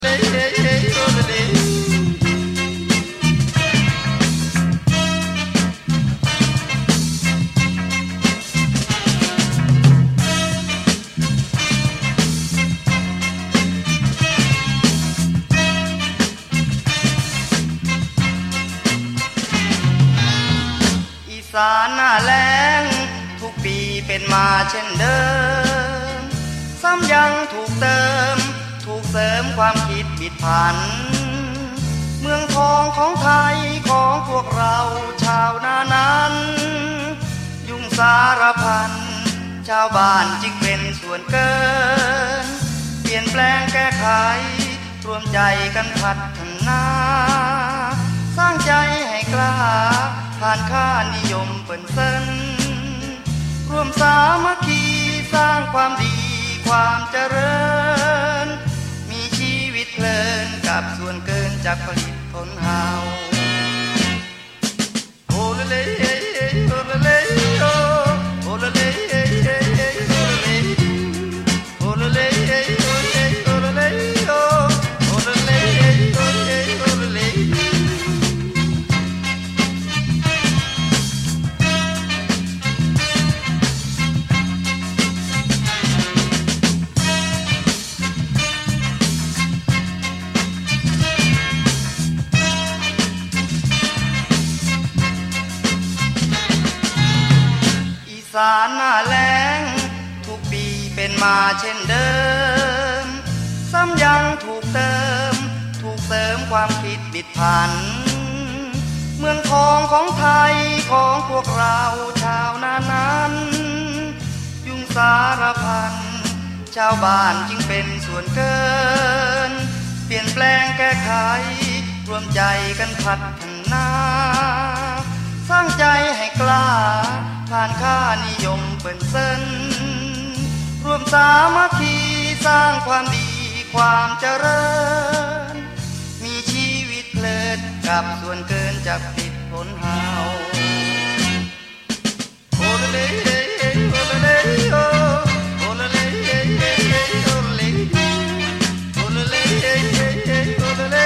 สารหน้าแล้งทุกปีเป็นมาเช่นเดิมซ้ำยังถูกเติมถูกเสริมความคิดผิดผันเมืองทองของไทยของพวกเราชาวนานั้นยุ่งสารพันชาวบ้านจึงเป็นส่วนเกินเปลี่ยนแปลงแก้ไขรวมใจกันพัฒนาสร้างใจให้กล้าผ่านค่านิยมเปิ่นเซินร่วมสามัคคีสร้างความดีความเจริญมีชีวิตเพลินกับส่วนเกินจากผลิตผลเฮาโอละเลโอละเลโอโอละเลโอละเลโอละเลโอละเลโอโอละเลโอละเลสารหน้าแล้งทุกปีเป็นมาเช่นเดิมซ้ำยังถูกเติมถูกเสริมความคิดบิดผันเมืองทองของไทยของพวกเราชาวนานั้นยุ่งสารพันชาวบ้านจึงเป็นส่วนเกินเปลี่ยนแปลงแก้ไขรวมใจกันพัฒนาสร้างใจให้กล้าผ่านค่านิยมเปิ่นเซินร่วมสามัคคีสร้างความดีความเจริญมีชีวิตเพลิดกับส่วนเกินจากผิดผลเฮาโอละเลโอละเลโอโอละเลโอละเลโอละเลโอละเล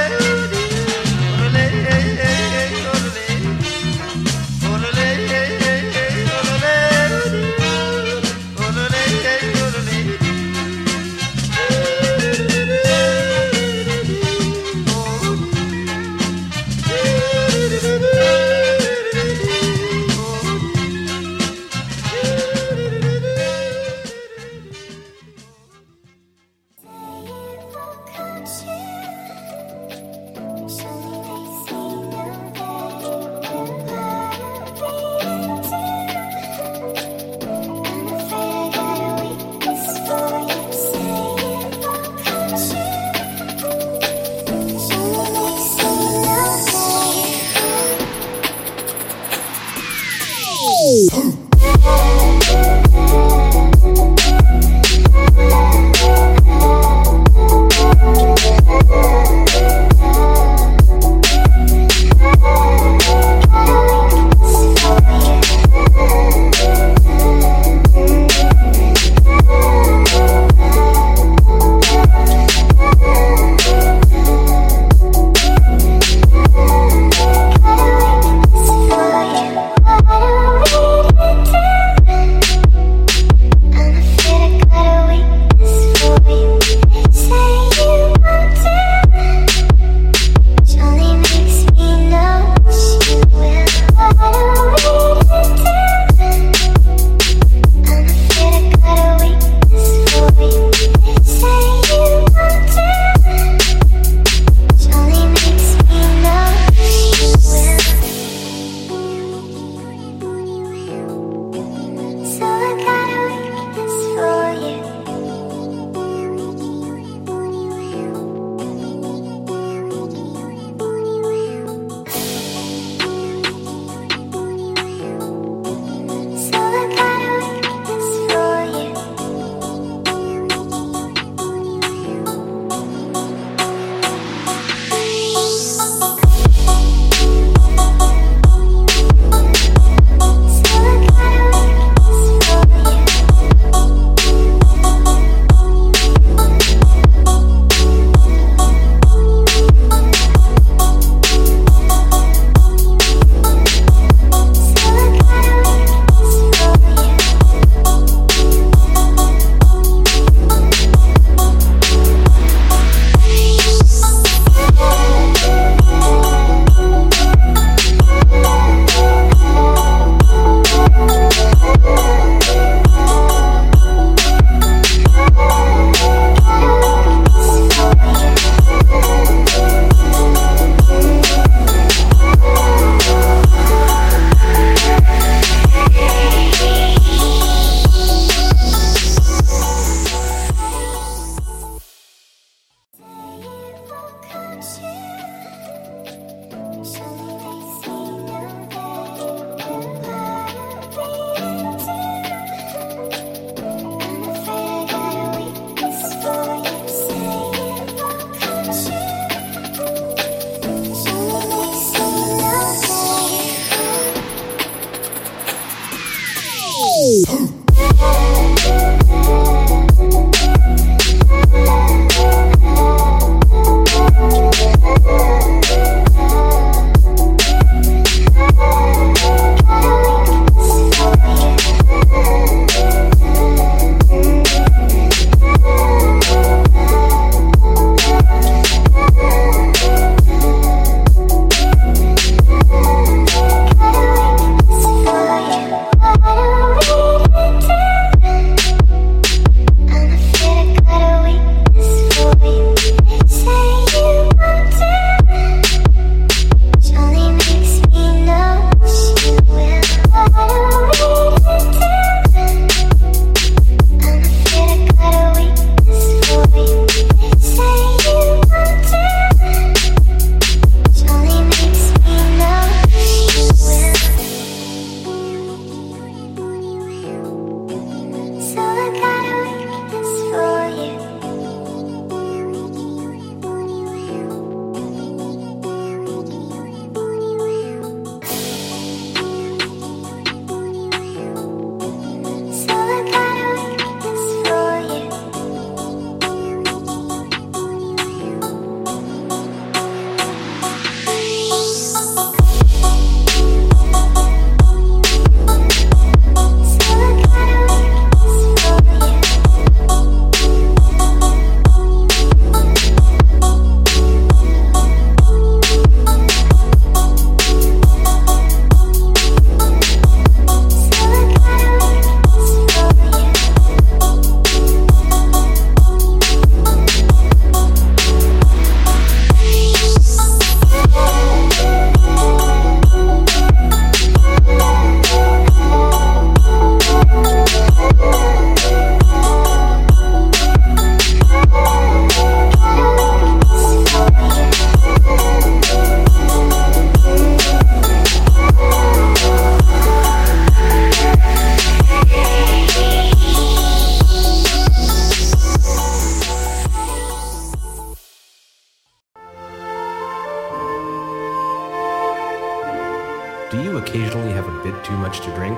Do you occasionally have a bit too much to drink?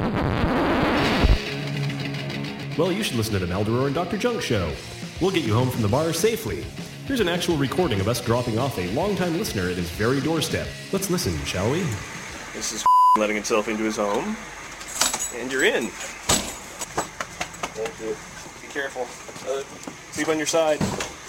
Well, you should listen to the Maldoror and Dr. Junk Show. We'll get you home from the bar safely. Here's an actual recording of us dropping off a longtime listener at his very doorstep. Let's listen, shall we? This is letting itself into his home. And you're in. Thank you. Be careful. Sleep on your side.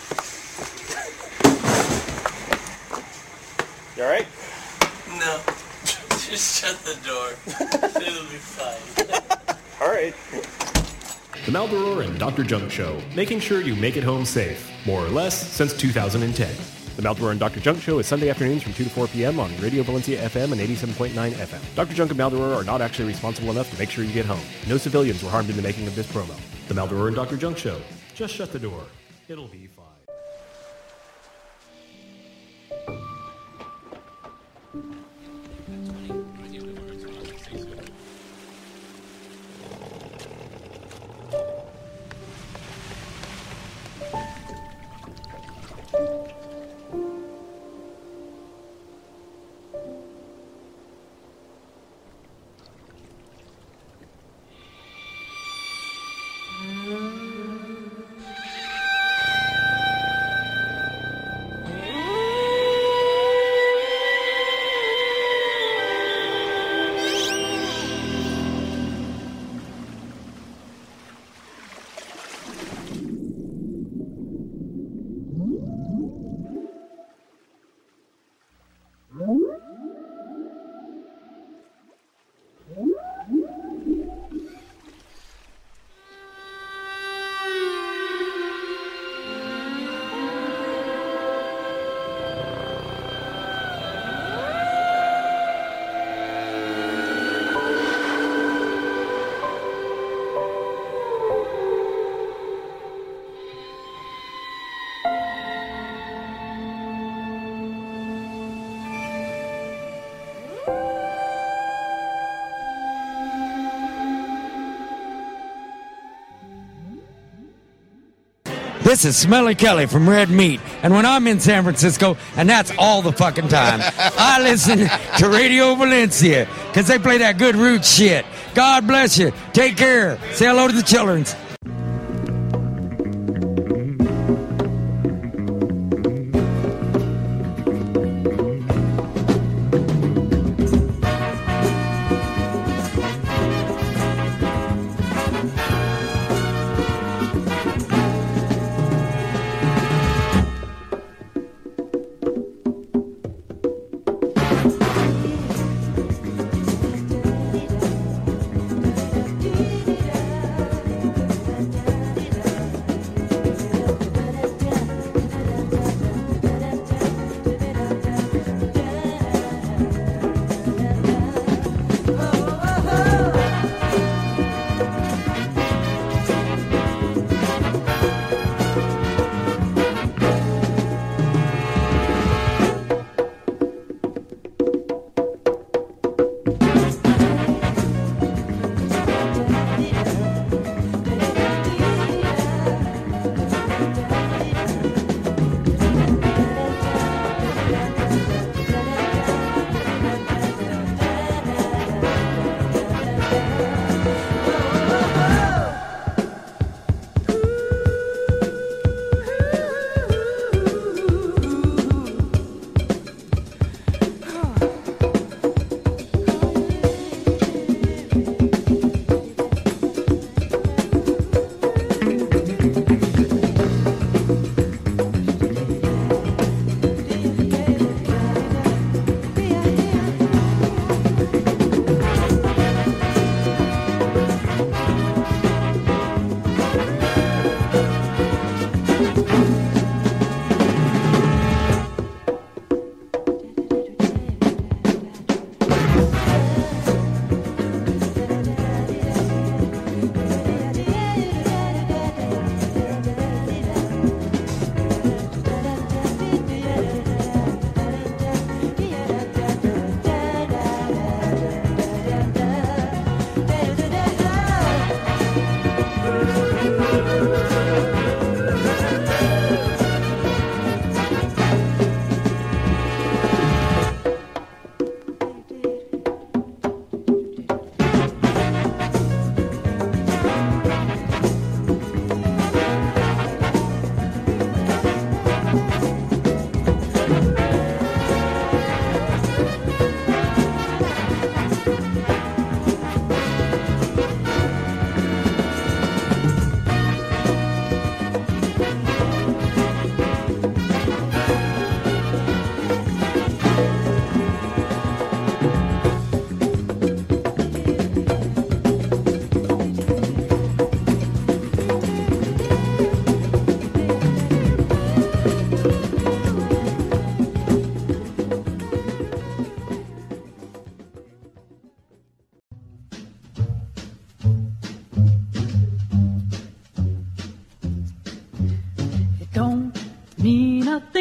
You alright? No. Just shut the door. It'll be fine. Alright. The Maldoror and Dr. Junk Show, making sure you make it home safe, more or less, since 2010. The Maldoror and Dr. Junk Show is Sunday afternoons from 2 to 4 p.m. on Radio Valencia FM and 87.9 FM. Dr. Junk and Maldoror are not actually responsible enough to make sure you get home. No civilians were harmed in the making of this promo. The Maldoror and Dr. Junk Show. Just shut the door. It'll be fine. This is Smelly Kelly from Red Meat, and when I'm in San Francisco, and that's all the fucking time, I listen to Radio Valencia, because they play that good root shit. God bless you. Take care. Say hello to the children.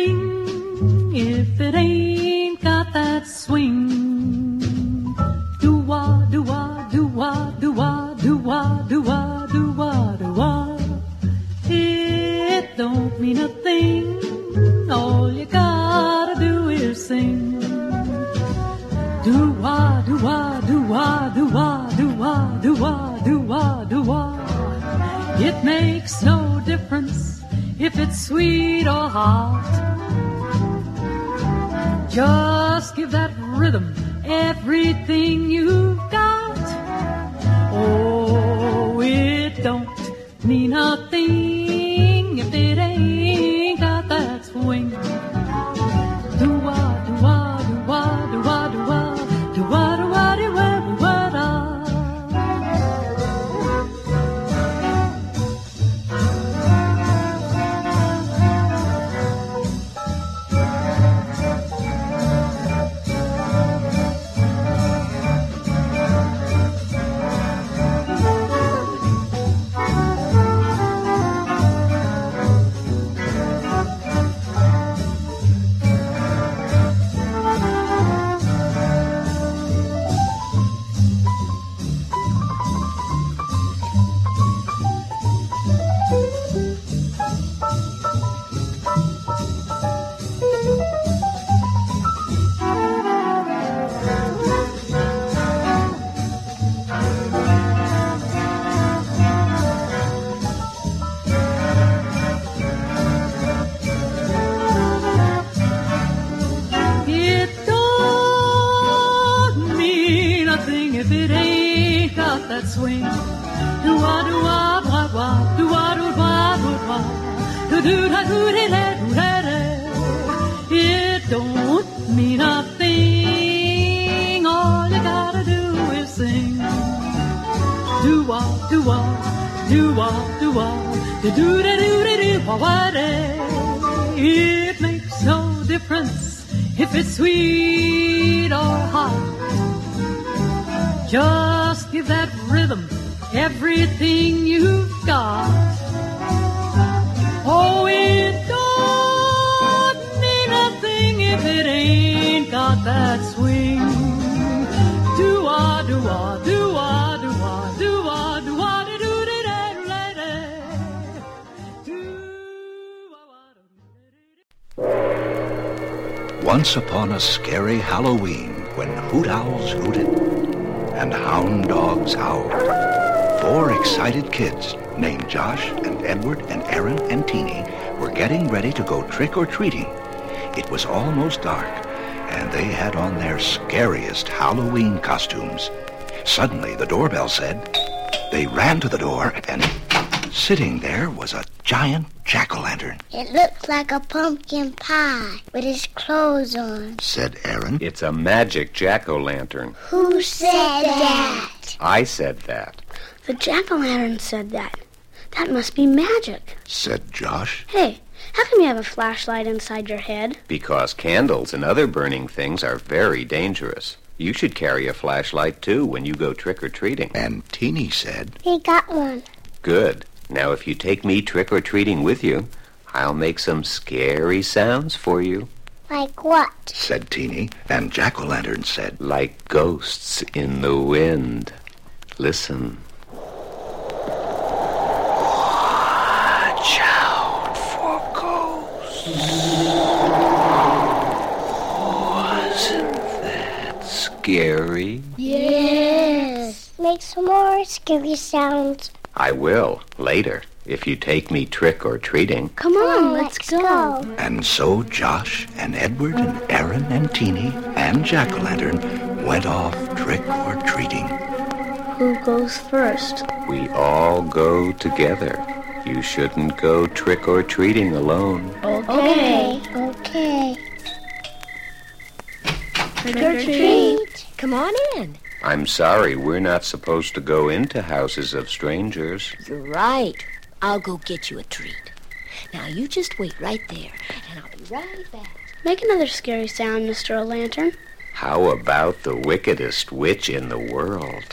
thing if it ain't got that swing. Do-wah, do-wah, do-wah, do-wah, do-wah, do-wah, do-wah, do-wah. It don't mean a thing. All you gotta do is sing. Do-wah, do-wah, do-wah, do-wah, do-wah, do-wah, do-wah, do-wah. It makes no difference if it's sweet or hot. Just give that rhythm everything you've got. Oh, it don't mean a thing if it ain't got that swing. Do-wah, do-wah, do-wah, do-wah, do-wah, do-wah, do-wah, do-wah, do-wah. Swing, do-wah, do-wah, wah-wah, do-wah, do-wah, do-wah, do-do-da, do-de-da, do-da-da. It don't mean a thing. All you gotta do is sing. Do-wah, do-wah, do-wah, do-wah, do-do-da-do-da-do-wah-wah-da. It makes no difference if it's sweet or hot. Just give that rhythm everything you've got. Oh, it don't mean a thing if it ain't got that swing. Do-wah, do-wah, do-wah, do-wah, do-wah, do-wah, do-do-da-da-da-da. Once upon a scary Halloween, when hoot owls hooted and hound dogs howled, 4 excited kids named Josh and Edward and Aaron and Teeny were getting ready to go trick-or-treating. It was almost dark, and they had on their scariest Halloween costumes. Suddenly, the doorbell said. They ran to the door, and sitting there was a giant jack-o'-lantern. It looks like a pumpkin pie with his clothes on, said Aaron. It's a magic jack-o'-lantern. Who said that? I said that. The jack-o'-lantern said that. That must be magic, said Josh. Hey, how come you have a flashlight inside your head? Because candles and other burning things are very dangerous. You should carry a flashlight, too, when you go trick-or-treating. And Teeny said, He got one. Good. Now, if you take me trick-or-treating with you, I'll make some scary sounds for you. Like what? said Teeny, and Jack-o'-lantern said, Like ghosts in the wind. Listen. Watch out for ghosts. Wasn't that scary? Yes. Make some more scary sounds. I will, later, if you take me trick-or-treating. Come on, let's go. And so Josh and Edward and Aaron and Teeny and Jack-o'-lantern went off trick-or-treating. Who goes first? We all go together. You shouldn't go trick-or-treating alone. Okay. Trick or treat. Come on in. I'm sorry, we're not supposed to go into houses of strangers. You're right. I'll go get you a treat. Now, you just wait right there, and I'll be right back. Make another scary sound, Mr. O'Lantern. How about the wickedest witch in the world?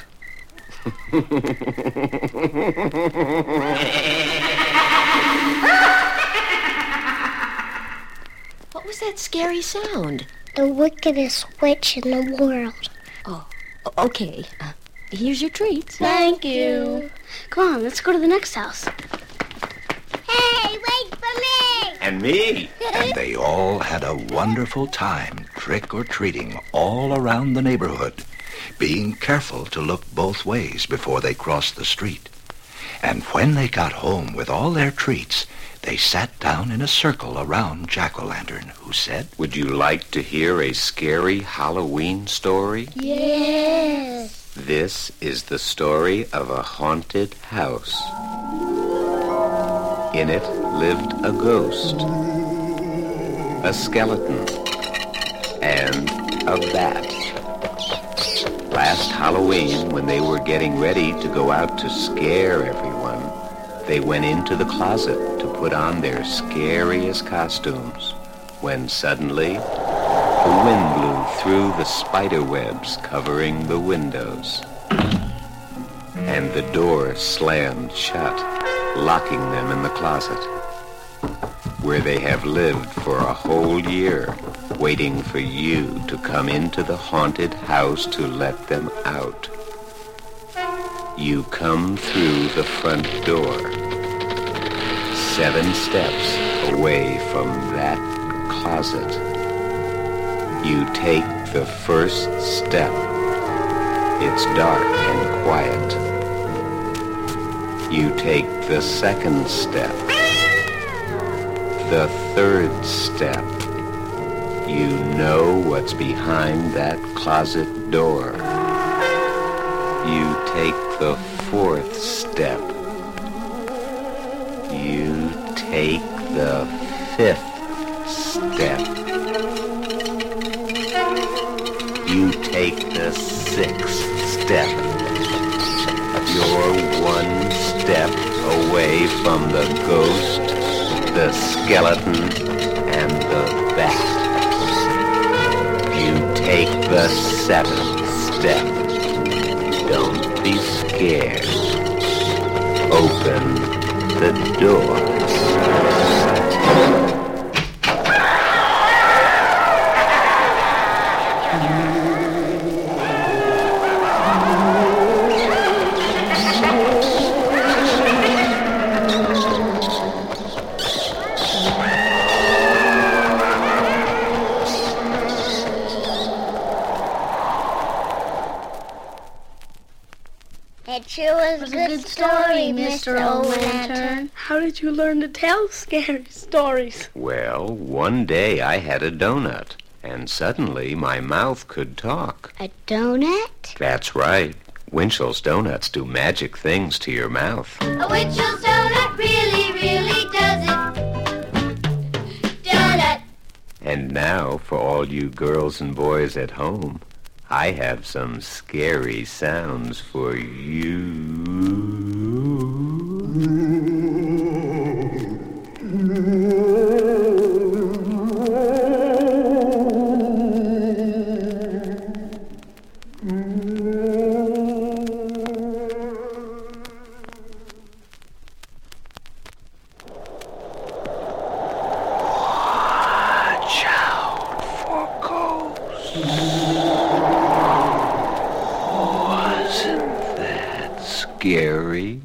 What was that scary sound? The wickedest witch in the world. Oh, okay. Here's your treats. Thank you. Come on, let's go to the next house. Hey, wait for me! And me. And they all had a wonderful time trick-or-treating all around the neighborhood, being careful to look both ways before they crossed the street. And when they got home with all their treats, they sat down in a circle around Jack-o'-lantern, who said, Would you like to hear a scary Halloween story? Yes. This is the story of a haunted house. In it lived a ghost, a skeleton, and a bat. Last Halloween, when they were getting ready to go out to scare everyone, they went into the closet to put on their scariest costumes, when suddenly the wind blew through the spider webs covering the windows, and the door slammed shut, locking them in the closet, where they have lived for a whole year, waiting for you to come into the haunted house to let them out. You come through the front door, 7 steps away from that closet. You take the first step. It's dark and quiet. You take the second step. The third step. You know what's behind that closet door. You take the fourth step. You take the fifth step. You take the sixth step. You're 1 step away from the ghost, the skeleton, and the bat. You take the 7th step. Don't be scared. Open the door. It sure was a good story, Mr. O'Lantern. How did you learn to tell scary stories? Well, one day I had a donut, and suddenly my mouth could talk. A donut? That's right. Winchell's Donuts do magic things to your mouth. A Winchell's donut really, really does it. Donut. And now, for all you girls and boys at home, I have some scary sounds for you. Watch out for ghosts. Wasn't that Scary?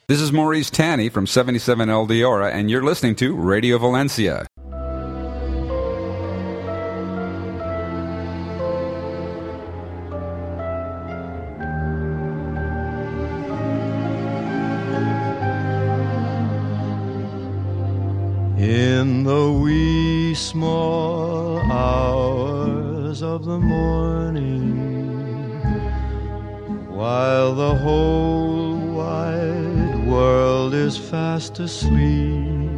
This is Maurice Tanny from 77 El Diora, and you're listening to Radio Valencia. In the wee small hours of the morning, while the whole wide world is fast asleep,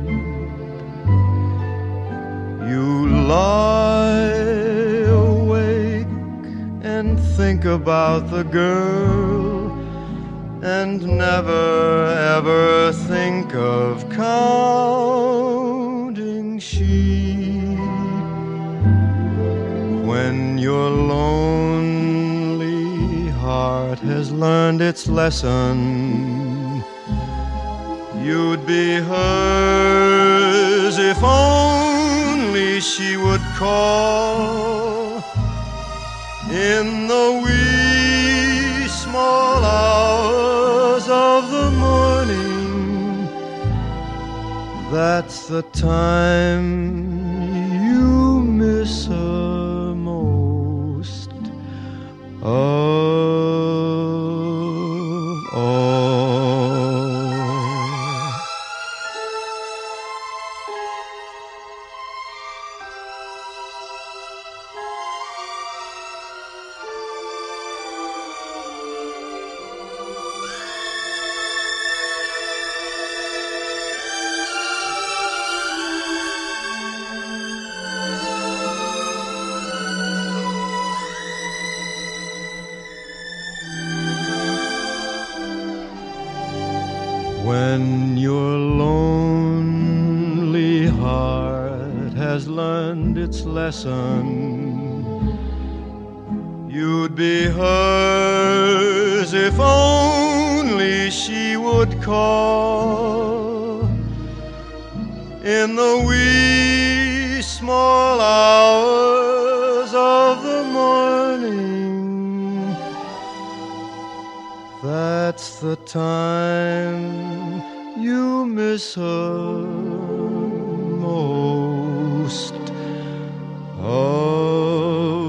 you lie awake and think about the girl, and never ever think of counting sheep. When your lonely heart has learned its lesson, you'd be hers if only she would call in the wee small hours of the morning. That's the time you miss her most of all. When your lonely heart has learned its lesson, you'd be hers if only she would call in the wee small hours of the morning. That's the time you miss her most of all.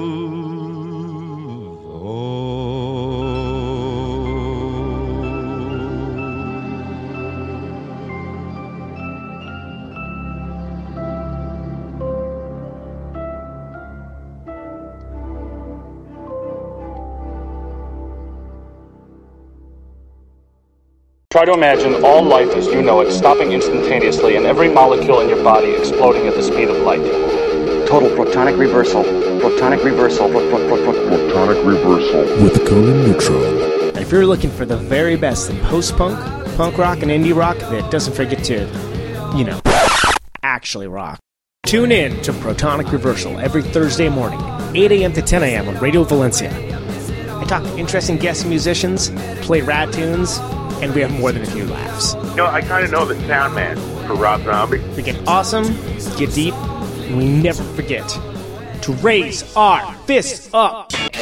Try to imagine all life as you know it stopping instantaneously and every molecule in your body exploding at the speed of light. Total protonic reversal. Protonic reversal. Protonic reversal. With Conan Neutron. If you're looking for the very best in post-punk, punk rock, and indie rock that doesn't forget to, actually rock, tune in to Protonic Reversal every Thursday morning, 8 a.m. to 10 a.m. on Radio Valencia. I talk to interesting guest musicians, play rad tunes, and we have more than a few laughs. I kind of know the sound man for Rob Zombie. We get awesome, get deep, and we never forget to raise our fists up. When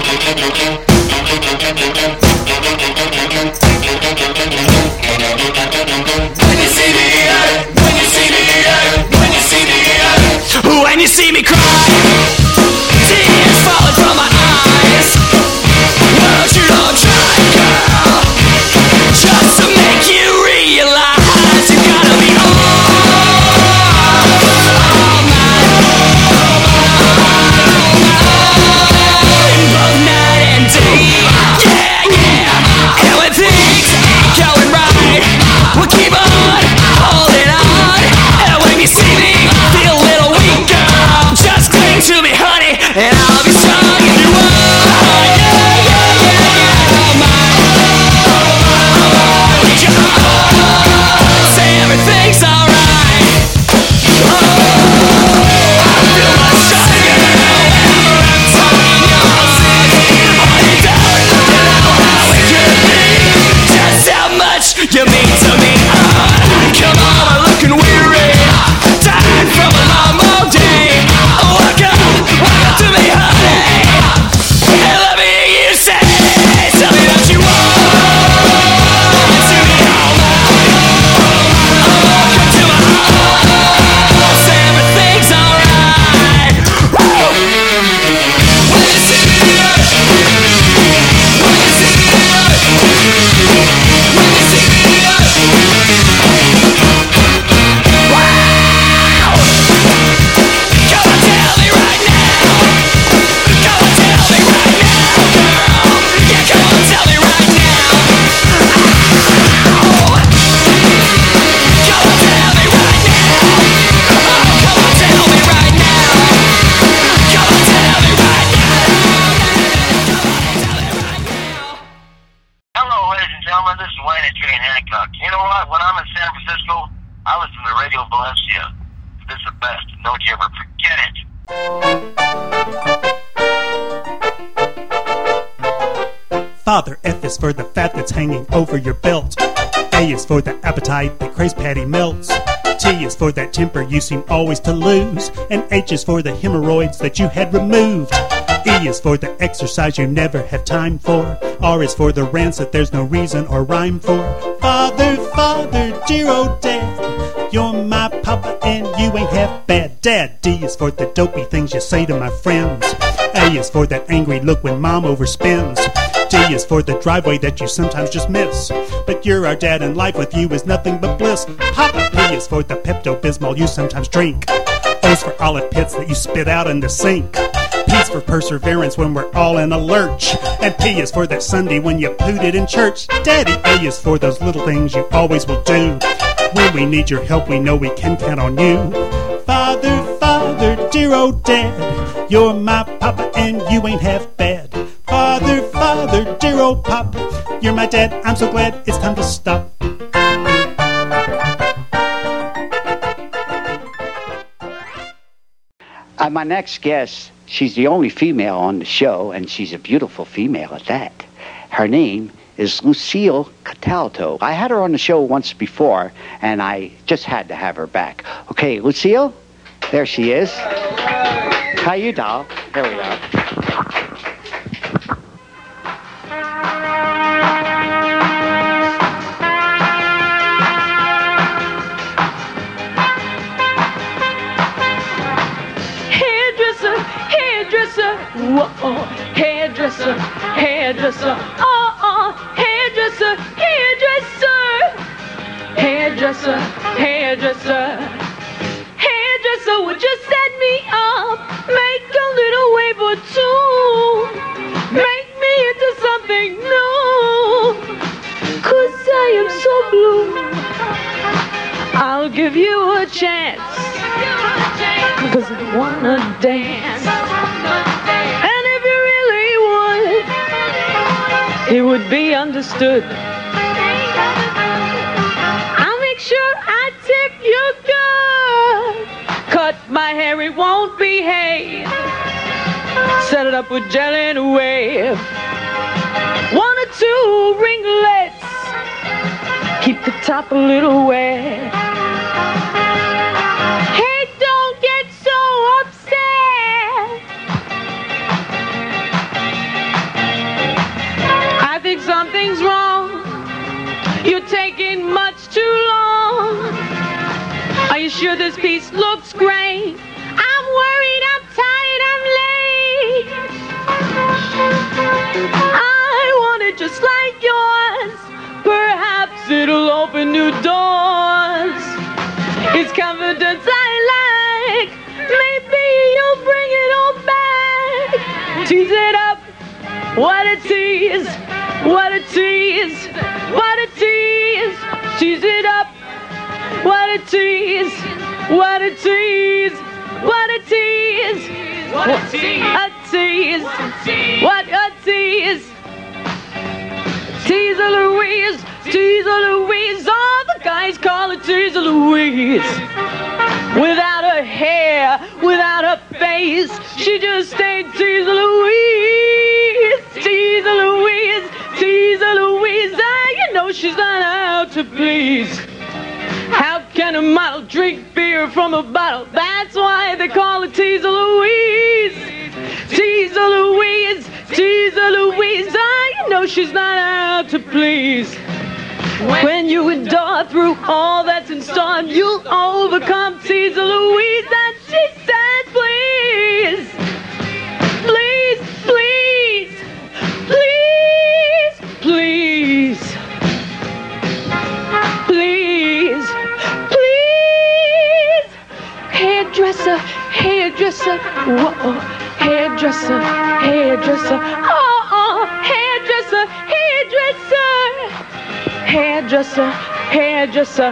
you see me, when you see me, when you see me, when you see me cry, tears falling from my eyes. Won't you don't try, girl, just to make you realize you gotta be all mine, both night and day. gentlemen, this is Wayne at Jane Hancock. You know what? When I'm in San Francisco, I listen to Radio Valencia. This is the best. Don't you ever forget it. Father, F is for the fat that's hanging over your belt. A is for the appetite that craves patty melts. T is for that temper you seem always to lose. And H is for the hemorrhoids that you had removed. E is for the exercise you never have time for. R is for the rants that there's no reason or rhyme for. Father, Father, dear old Dad, you're my papa and you ain't half bad. Dad. D is for the dopey things you say to my friends. A is for that angry look when Mom overspends. D is for the driveway that you sometimes just miss. But you're our dad and life with you is nothing but bliss. Papa. P is for the Pepto-Bismol you sometimes drink. O's for olive pits that you spit out in the sink. P's for perseverance when we're all in a lurch. And P is for that Sunday when you pooted in church. Daddy. A is for those little things you always will do. When we need your help, we know we can count on you. Father, Father, dear old Dad, you're my papa and you ain't half bad. Father, Father, dear old Pop, you're my dad, I'm so glad it's time to stop. My next guest, she's the only female on the show, and she's a beautiful female at that. Her name is Lucille Cataldo. I had her on the show once before, and I just had to have her back. Okay, Lucille, there she is. How you, doll? There we go. Whoa, hairdresser, hairdresser, hairdresser, hairdresser, hairdresser, hairdresser, hairdresser, would you set me up, make a little wave or two, make me into something new, 'cause I am so blue. I'll give you a chance, 'cause I wanna dance. And if you really would, it would be understood. I'll make sure I tip you good. Cut my hair, it won't behave. Set it up with gel and a wave. 1 or 2 ringlets. Keep the top a little wet. Hey, don't get so upset. I think something's wrong. You're taking much too long. Are you sure this piece looks great? I'm worried, I'm tired, I'm late. I want it just like yours. Perhaps it'll open new doors. It's confidence I like. Maybe you'll bring it all back. Tease it up. What a tease. What a tease. What a tease. Tease it up. What a tease. What a tease. What a tease. What a tease. A tease. What a tease. Teaser Louise. Teaser Louise. All the guys call her Teaser Louise. Without her hair, without her face, she just ain't Teaser Louise. Teaser Louise. Teaser Louise. You know she's not out to please. How can a model drink beer from a bottle? That's why they call her Teaser Louise. Teaser Louise. Teaser Louise. You know she's not out to please. When you endure through all that's in store, you'll overcome. Teaser Louise, and she says, please, please, please, please, please, please, please, hairdresser, hairdresser, whoa, hairdresser, hairdresser, hairdresser, hairdresser. Hairdresser, hairdresser,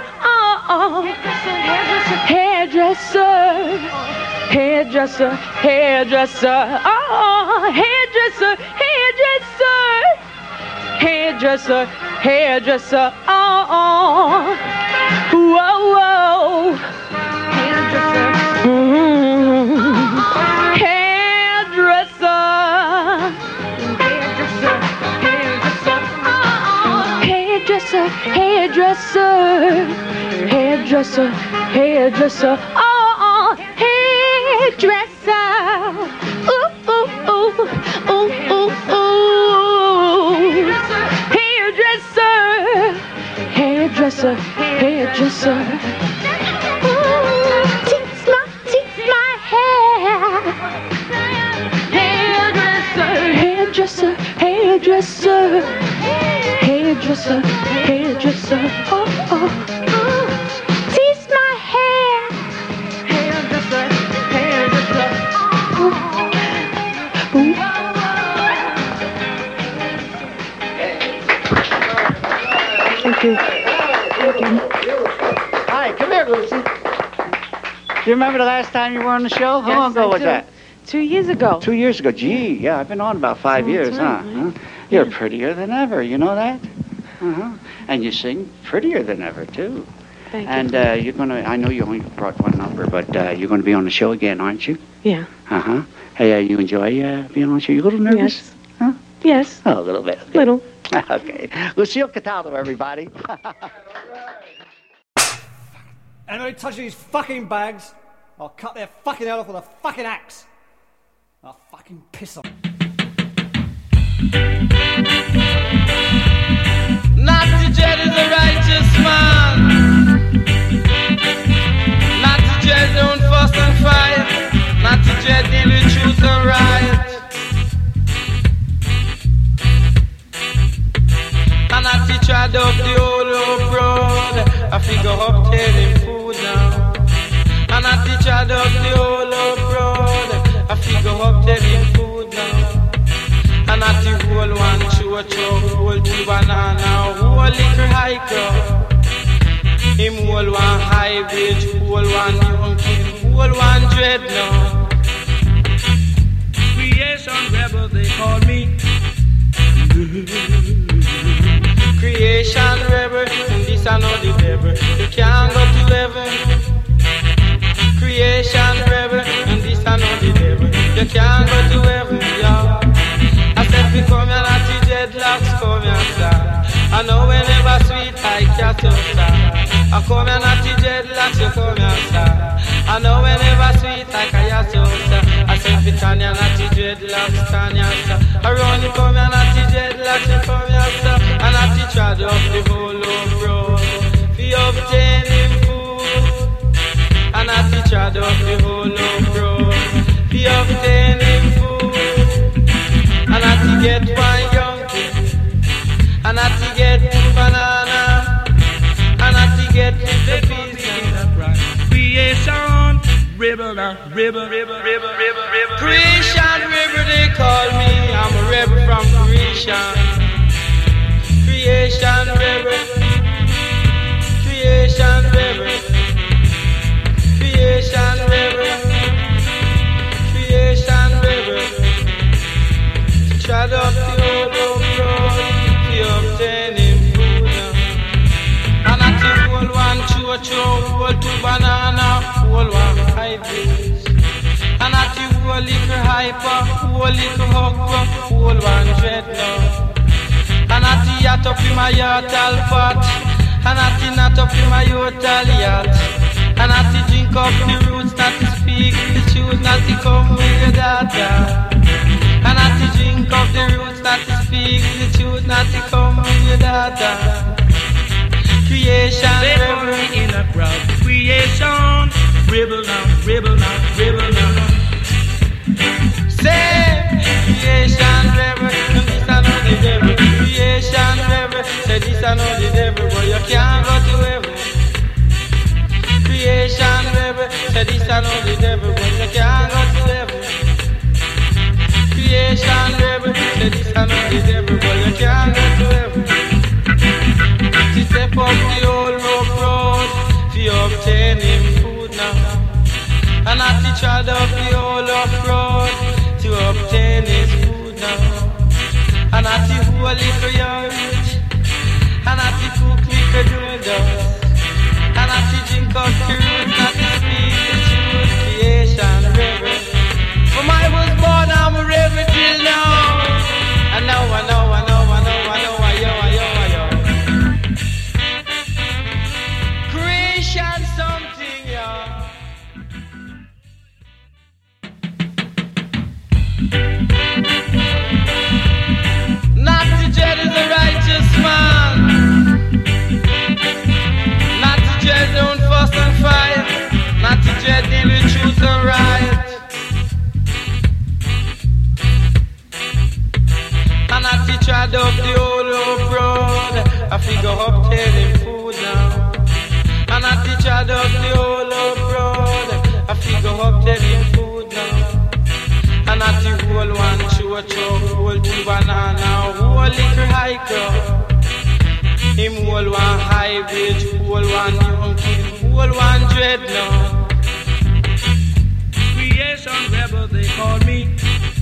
hairdresser, hairdresser, hairdresser, hairdresser, hairdresser, hairdresser, hairdresser. Oh, whoa, whoa, hairdresser. Hairdresser, hairdresser, hairdresser, hairdresser, hairdresser. Oh, hairdresser. Ooh, ooh, ooh, ooh, ooh, ooh. Hairdresser, hairdresser, hairdresser. Teach my hair. Hairdresser, hairdresser, hairdresser, hairdresser, hairdresser. Oh, oh, oh. Teach my hair. Hairdresser, hairdresser. Oh. Thank you. Hi, come here, Lucy. Do you remember the last time you were on the show? How long ago was that? 2 years ago. 2 years ago. Gee, yeah, I've been on about 5 years, right, huh? You're prettier than ever, you know that? Uh-huh. And you sing prettier than ever, too. Thank you. And you're going to, I know you only brought one number, but you're going to be on the show again, aren't you? Yeah. Uh-huh. Hey, you enjoy being on the show? You a little nervous? Yes. Huh? Yes. Oh, a little bit. Okay. Little. Okay. Lucille Cataldo, everybody. Anybody touch these fucking bags, I'll cut their fucking head off with a fucking axe. I'll fucking piss on. Nazi Jed is a righteous man. Nazi Jed don't fuss and fight. Nazi Jed deal with truth and right. And Nazi tried up the old road. I figure up telling food now. And Nazi tried up the old road. I figure up telling food now. And at the whole one chocho, whole two banana, whole liquor hiker. Him whole one high bridge, whole one young king, whole one dreadnought. Creation rebel they call me. Creation rebel, and this I know the devil. You can't go to heaven. Creation rebel, and this I know the devil. You can't go to heaven, y'all. I said we come here at the dreadlocks, come here, sir. I know whenever sweet I can't stop, sir. I come here at the dreadlocks, you come here, sir. I know whenever sweet I can't stop, sir. I said we turn here at the dreadlocks, turn here, sir. Around you come here at the dreadlocks, you come here, sir. And at the trad up the whole road, for obtaining food. And at the trad up the whole road, for obtaining food. And I to get one young kid, and I to get banana, and I to get the pizza. Creation river, river, river, river, river, river. Creation river they call me. I'm a rebel from creation. Creation river, creation river, creation river, creation river. Trod up the old road, for obtaining food. And I think whole one chocho, whole two banana, whole one hybrids. And I think whole liquor hyper, whole liquor hugger, whole one dreadnought. And I think yacht up in my yacht all pot, and I think not up in my yacht all yacht. And I think drink up the roots, not to speak the truth, not to come with your data. And not to drink of the roots, not to speak the truth, not to come with your data. Creation, rebel in a crowd. Creation, rebel now, rebel now, rebel now. Say, creation, rebel, and this I know the devil. Creation, rebel, say this I know the devil, but you can't go to heaven. Creation, rebel, say this I know the devil, but you can't go to heaven. Creation rebel, say this I know the devil, but you can't go to heaven. To step up the old road, for obtaining food now. And I teach her up the old road, to obtain his food now. And I teach who a little young, trod up the old rope road, I figure up telling food now. And I teach trod up the old rope road, I figure up telling food now. And I the whole one chocho, whole two banana, whole little hiker. Him whole one high bridge, whole one young kid, whole one dreadnought. Creation rebel they call me.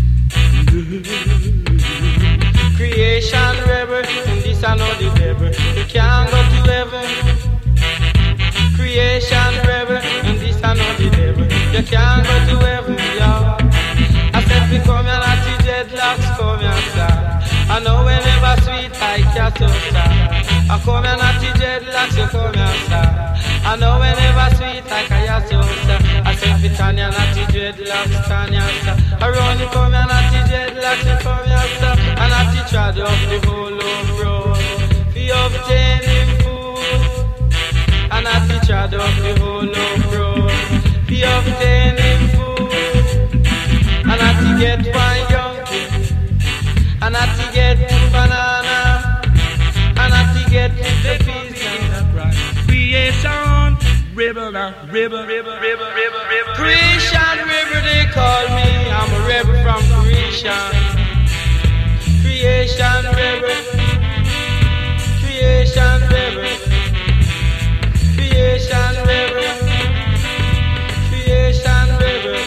Creation rebel, and this I know the devil. You can't go to heaven. Creation rebel, and this I know the devil. You can't go to heaven, y'all. I said we come here at the dreadlocks, come here, sir. I know whenever sweet I can't stop. I come here at the dreadlocks, you come here, sir. I know whenever sweet I can't stop. I said we Tanya at the dreadlocks, Tanya, sir. I run you come here at the dreadlocks, you come here, sir. And I teach you up the whole of road. For obtaining food. And I teach you up the whole of road. For obtaining food. And I to get one young kid. And I to get two banana. And I to get the pizza. Creation rebel now, rebel. Creation rebel they call me. I'm a rebel from creation. Creation rebel. Creation rebel. Creation rebel. Creation rebel.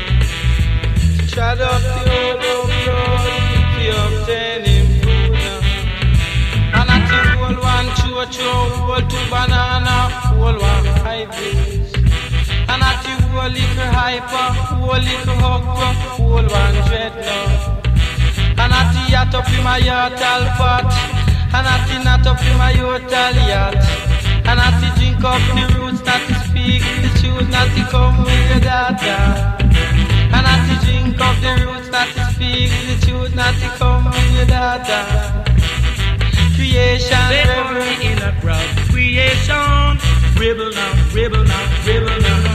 Trod up the old road, the obtaining food now. And I think whole one chocho, whole two banana, whole one hybrids. And I think whole little hyper, whole little hugger, whole one dreadnought. And I think yacht up in my yachtal pot, and I think not up in my yachtal yacht. And I think drink up the roots, not to speak the truth, not to come with your data. And I to drink of the roots, not to speak the truth, not to come with your data. Creation rebel in a crowd. Creation rebel now, rebel now, rebel now.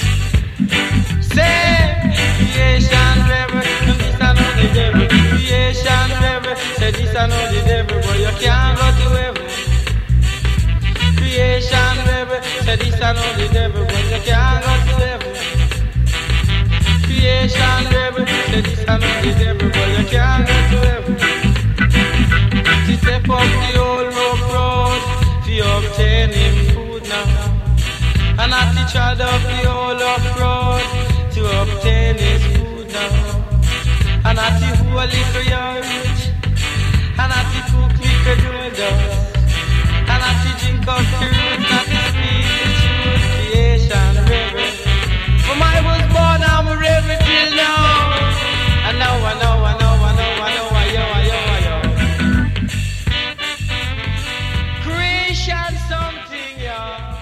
Say creation rebel, and this I know the devil. Creation rebel, say this I know the devil, but you can't go to heaven. Creation rebel, say this I know the devil, but you can't go to heaven. Creation rebel, say this I know the devil, but you can't go to heaven. To step up the old rope road, for obtaining food now. And I teach her up the old up road, to obtain his food now. And I teach who a little yards, and I teach cook little noodles. And I teach drink up the roots, not to speak the truth. Creation rebel. From I was born, I'm a rebel till now. And now I know, creation something, yeah.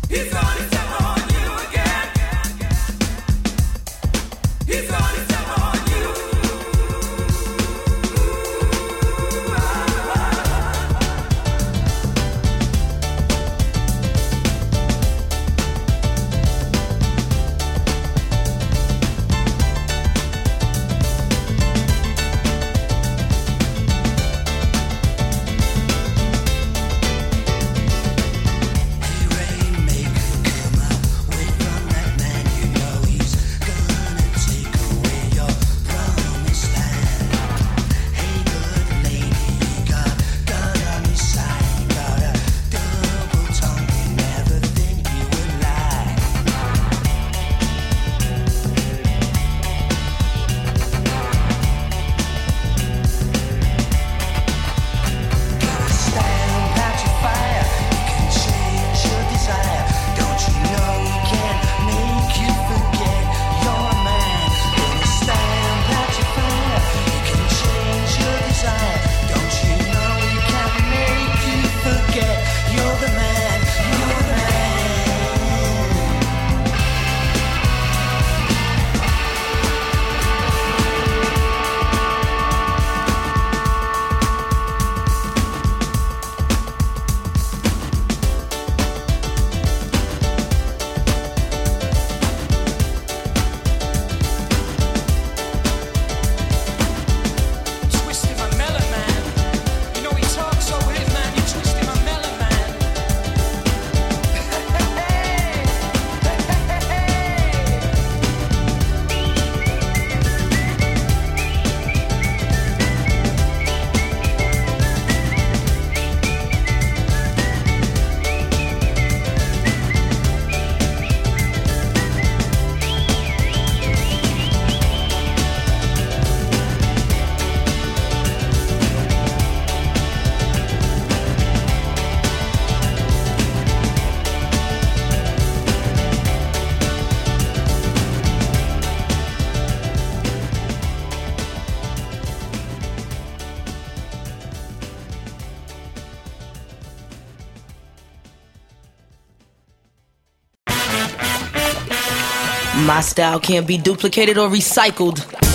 My style can't be duplicated or recycled.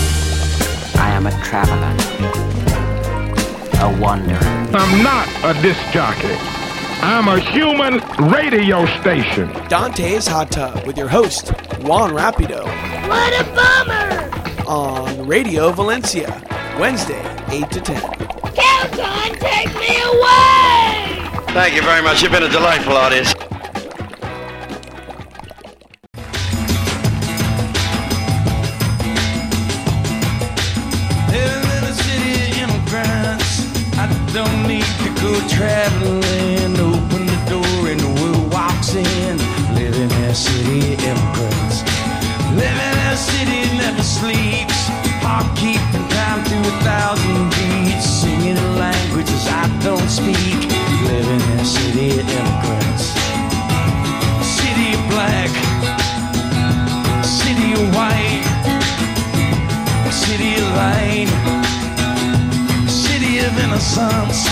I am a traveler, a wanderer. I'm not a disc jockey. I'm a human radio station. Dante's Hot Tub with your host, Juan Rapido. What a bummer! On Radio Valencia, Wednesday, 8 to 10. Calton, take me away! Thank you very much. You've been a delightful audience. Don't need to go traveling. Open the door and the world walks in. Living as city immigrants. Living as city never sleeps. Heart keeping time to 1,000 beats. Singing languages I don't speak. Living as city immigrants. City black. City white. City light. Of innocence,